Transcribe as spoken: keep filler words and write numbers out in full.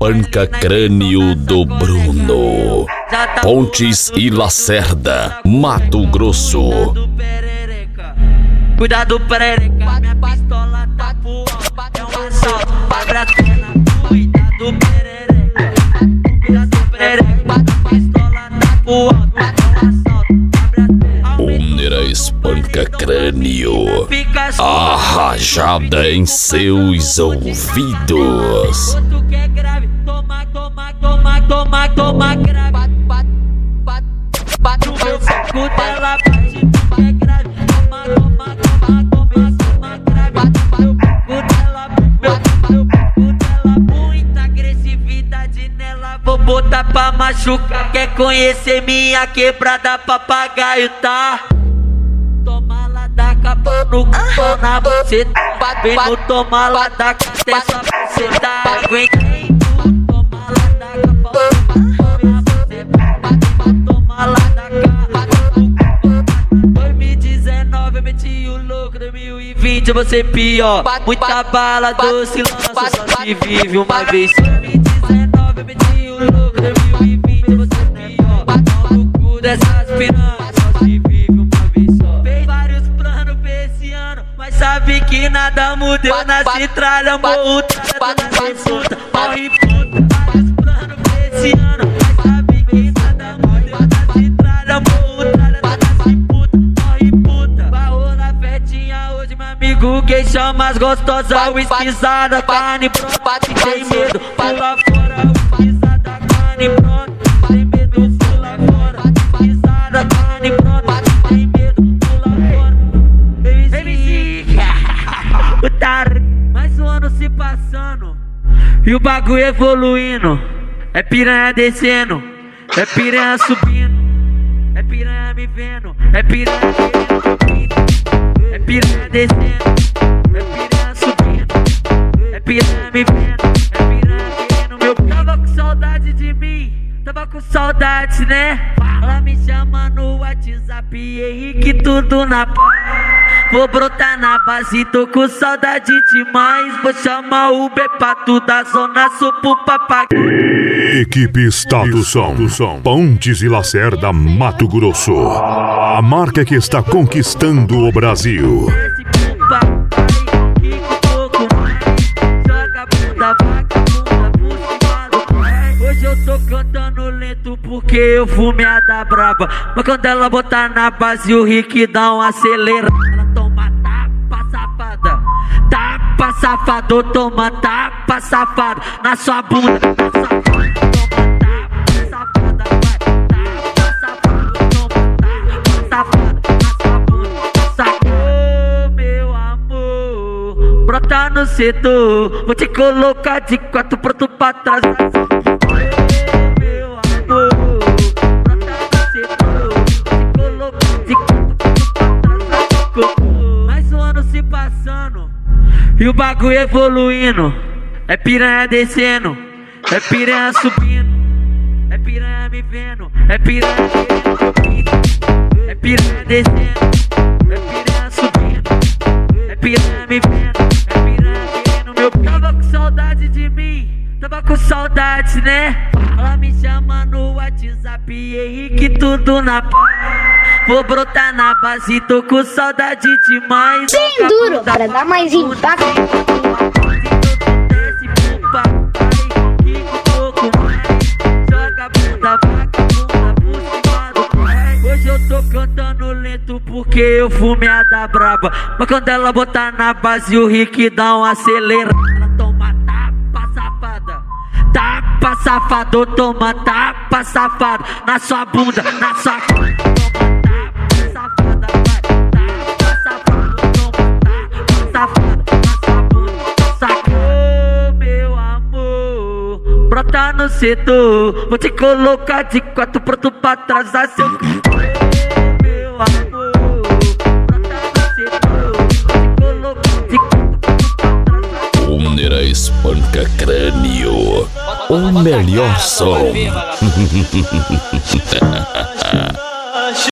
espanca crânio do Bruno. Pontes e Lacerda, Mato Grosso. Cuidado, perereca, minha pistola tá pro alto. É um assalto, abre a perna. Cuidado, perereca. Cuidado, perereca, minha pistola tá pro alto. É um assalto, abre a perna. Únera espanca crânio, a rajada em seus ouvidos. Outro que é grave, toma, toma, toma, toma, toma, grave. Bate, bate, bate, bate no meu saco dela, bate, tu que é grave. Toma, toma, toma, toma, toma, grave. Bate no meu saco dela, meu, meu saco dela. Muita agressividade nela, vou botar pra machucar. Quer conhecer minha quebrada, papagaio, tá? Toma lá da capa no cu, na buceta. Vem no toma lá da capa, essa buceta. Aguentei tudo, toma lá da capa na buceta. Toma lá da capa. dois mil e dezenove eu meti o louco, dois mil e vinte eu vou ser pior. Muita bala doce lança, só se vive uma vez. dois mil e dezenove eu meti o louco, dois mil e vinte eu vou ser pior. Pau no cu dessas piranhas, só se vive uma vez só. Fez vários planos pra esse ano, mas sabe que nada mudou. Na citralha, morro, tralha, toda solta, morre puta. Vários planos pra esse ano, mas sabe que nada mudou. Na citralha, morro, tralha, toda puta, morre puta. Vai rolar festinha hoje, meu amigo gay, chama as gostosas, whiskyzada, carne pronta. Tem medo, pula fora, whiskyzada, carne pronta. Tem medo, pula fora, whiskyzada, carne pronta. Tem medo, pula fora. M C, putar. Mais um ano se passando e o bagulho evoluindo. É piranha descendo, é piranha subindo, é piranha me vendo, é piranha subindo, é piranha descendo, é piranha subindo, é piranha me vendo, é piranha querendo meu pinto. Tava com saudade de mim, tava com saudade, né? Ela me chama no WhatsApp, Henrique, tudo na paz. Vou brotar na base, tô com saudade demais. Vou chamar o Uber pra tu da zona sul pro papagaio. Equipe Estado Som, Pontes e Lacerda, Mato Grosso. A marca que está conquistando o Brasil. Hoje eu tô cantando lento porque eu fumei a da braba. Mas quando ela botar na base o Rick dá um acelera. Ela toma tapa safada, tapa safado, toma tapa safado na sua bunda, na sua bunda. Toma tapa safada, vai, tapa safado, toma tapa safada na sua bunda. Sacou, meu amor, brota no setor, vou te colocar de quatro pronto pra trás. Mais um ano se passando e o bagulho evoluindo. É piranha descendo, é piranha subindo, é piranha me vendo, é piranha querendo, é piranha descendo, é piranha subindo, é piranha me vendo, é piranha querendo meu pinto. Tava com saudade de mim, tava com saudade, né? Ela me chama no WhatsApp, Henrique, tudo na paz. Vou brotar na base, tô com saudade demais. Bem duro, pra dar mais impacto. Hoje eu tô cantando lento porque eu fumei a da braba. Mas quando ela botar na base o Rick dá um acelera. Ela toma tapa safada, tapa safado, toma tapa safado na sua bunda, na sua bunda. Sacou, meu amor, brota no setor, vou te colocar de quatro pronto pra trás. Seu meu amor, brota no setor, vou te colocar de quatro pronto pra trás. Únera espanca crânio, o melhor som.